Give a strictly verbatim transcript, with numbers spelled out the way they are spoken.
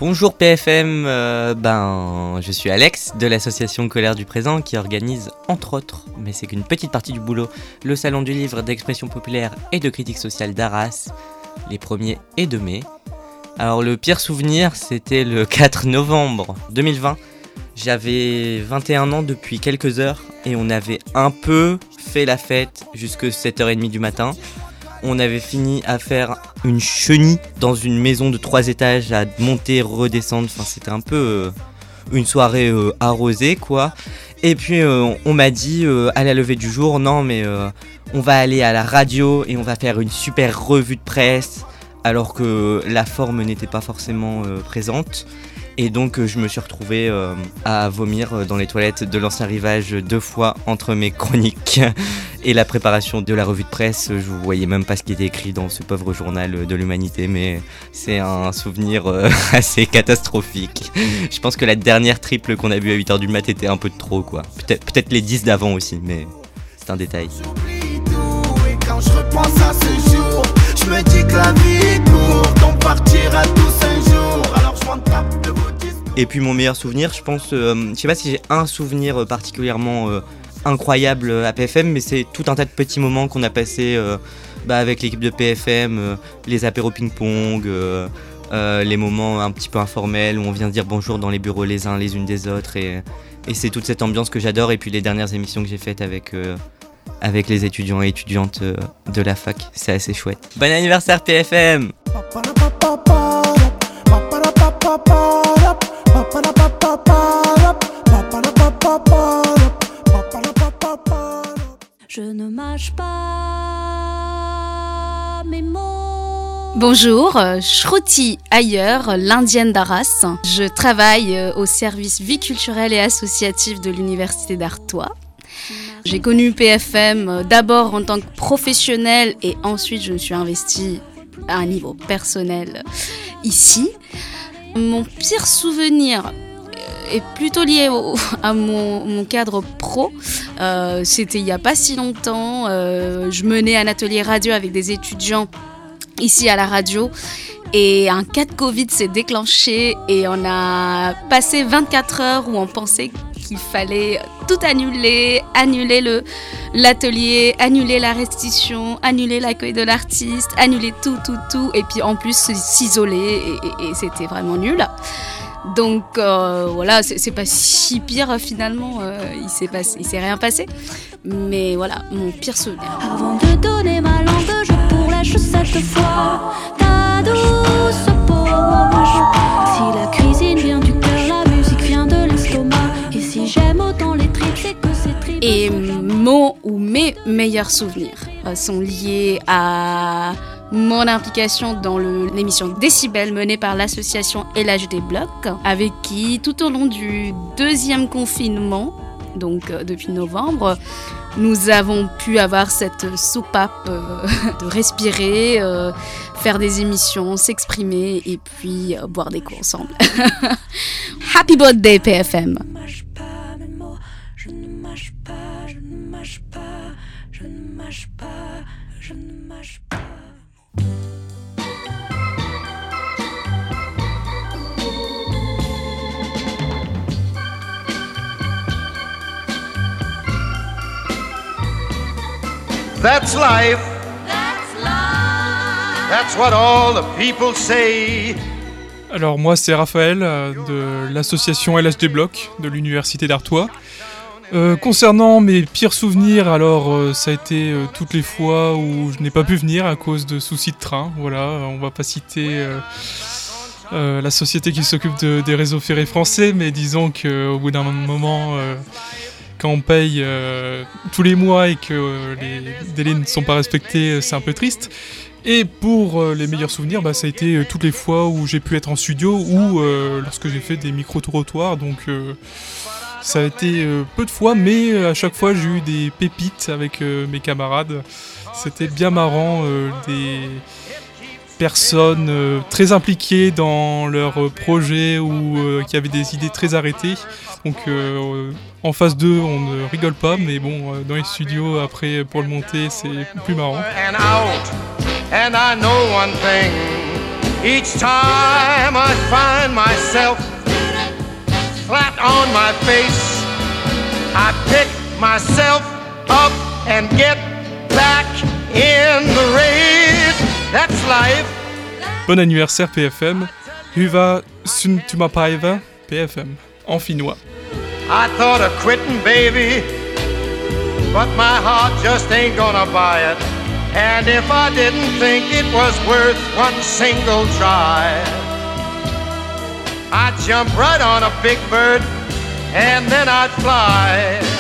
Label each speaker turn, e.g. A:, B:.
A: Bonjour P F M, euh, ben je suis Alex de l'association Colère du Présent qui organise entre autres, mais c'est qu'une petite partie du boulot, le salon du livre d'expression populaire et de critique sociale d'Arras, les premiers et deux mai. Alors le pire souvenir c'était le quatre novembre deux mille vingt, j'avais vingt et un ans depuis quelques heures et on avait un peu fait la fête jusqu'à sept heures trente du matin. On avait fini à faire une chenille dans une maison de trois étages à monter, redescendre. Enfin, c'était un peu euh, une soirée euh, arrosée, quoi. Et puis, euh, on m'a dit, euh, à la levée du jour, non, mais euh, on va aller à la radio et on va faire une super revue de presse, alors que la forme n'était pas forcément euh, présente. Et donc, euh, je me suis retrouvé euh, à vomir dans les toilettes de l'Ancien Rivage deux fois entre mes chroniques et la préparation de la revue de presse. Je ne voyais même pas ce qui était écrit dans ce pauvre journal de l'humanité, mais c'est un souvenir euh, assez catastrophique. Je pense que la dernière triple qu'on a vue à huit heures du mat était un peu de trop, quoi. Peut-être, peut-être les dix d'avant aussi, mais c'est un détail.
B: J'oublie tout et quand je repense à ce jour, je me dis que la vie est courte, on partira tous un jour. Alors je m'en tape de vos discours.
A: Et puis mon meilleur souvenir, je pense, euh, je sais pas si j'ai un souvenir particulièrement euh, incroyable à P F M, mais c'est tout un tas de petits moments qu'on a passés euh, bah, avec l'équipe de P F M, euh, les apéros ping-pong, euh, euh, les moments un petit peu informels où on vient dire bonjour dans les bureaux les uns les unes des autres, et, et c'est toute cette ambiance que j'adore. Et puis les dernières émissions que j'ai faites avec, euh, avec les étudiants et étudiantes euh, de la fac, c'est assez chouette. Bon anniversaire P F M!
C: Je ne mâche pas mes mots.
D: Bonjour, Shruti ailleurs, l'indienne d'Arras. Je travaille au service vie culturelle et associative de l'Université d'Artois. J'ai connu P F M d'abord en tant que professionnelle et ensuite je me suis investie à un niveau personnel ici. Mon pire souvenir est plutôt lié au, à mon, mon cadre pro. Euh, c'était il n'y a pas si longtemps. Euh, je menais un atelier radio avec des étudiants ici à la radio. Et un cas de Covid s'est déclenché et on a passé vingt-quatre heures où on pensait qu'il fallait tout annuler, annuler le, l'atelier, annuler la restitution, annuler l'accueil de l'artiste, annuler tout, tout, tout. Et puis en plus s'isoler et, et, et c'était vraiment nul. Donc euh, voilà, c'est, c'est pas si pire finalement, euh, il s'est passé, il s'est rien passé. Mais voilà, mon pire souvenir.
C: Avant de donner ma langue, je pourlèche cette fois ta douce peau. Si la cuisine vient du cœur, la musique vient de l'estomac. Et si j'aime autant les tripes, c'est que ces tripes.
D: Et mon ou mes meilleurs souvenirs euh, sont liés à mon implication dans le, l'émission Décibel menée par l'association L H D Bloc, avec qui tout au long du deuxième confinement, donc euh, depuis novembre, nous avons pu avoir cette soupape euh, de respirer, euh, faire des émissions, s'exprimer et puis euh, boire des coups ensemble. Happy birthday P F M.
C: Je ne mâche pas, je ne mâche pas, je ne mâche pas, je ne mâche pas.
B: That's life. That's life. That's what all the people say.
E: Alors moi c'est Raphaël euh, de l'association L H D Bloc de l'Université d'Artois. Euh, concernant mes pires souvenirs, alors euh, ça a été euh, toutes les fois où je n'ai pas pu venir à cause de soucis de train. Voilà, on va pas citer euh, euh, la société qui s'occupe de, des réseaux ferrés français, mais disons qu'au bout d'un moment, euh, quand on paye euh, tous les mois et que euh, les délais ne sont pas respectés, c'est un peu triste. Et pour euh, les meilleurs souvenirs, bah, ça a été euh, toutes les fois où j'ai pu être en studio ou euh, lorsque j'ai fait des micro-trottoirs. Donc euh, ça a été euh, peu de fois, mais euh, à chaque fois j'ai eu des pépites avec euh, mes camarades. C'était bien marrant, euh, des personnes euh, très impliquées dans leurs projets ou euh, qui avaient des idées très arrêtées. Donc euh, en phase deux, on ne rigole pas, mais bon, euh, dans les studios, après, pour le monter, c'est plus marrant.
B: And out. And I know one thing,
F: Each time I find myself flat on my face, I pick myself up and get back in the race. That's life.
E: Bon anniversaire P F M. Hyvä syntymäpäivä P F M en finnois.
F: I thought of quitting, baby, but my heart just ain't gonna buy it. And if I didn't think it was worth one single try, I'd jump right on a big bird and then I'd fly.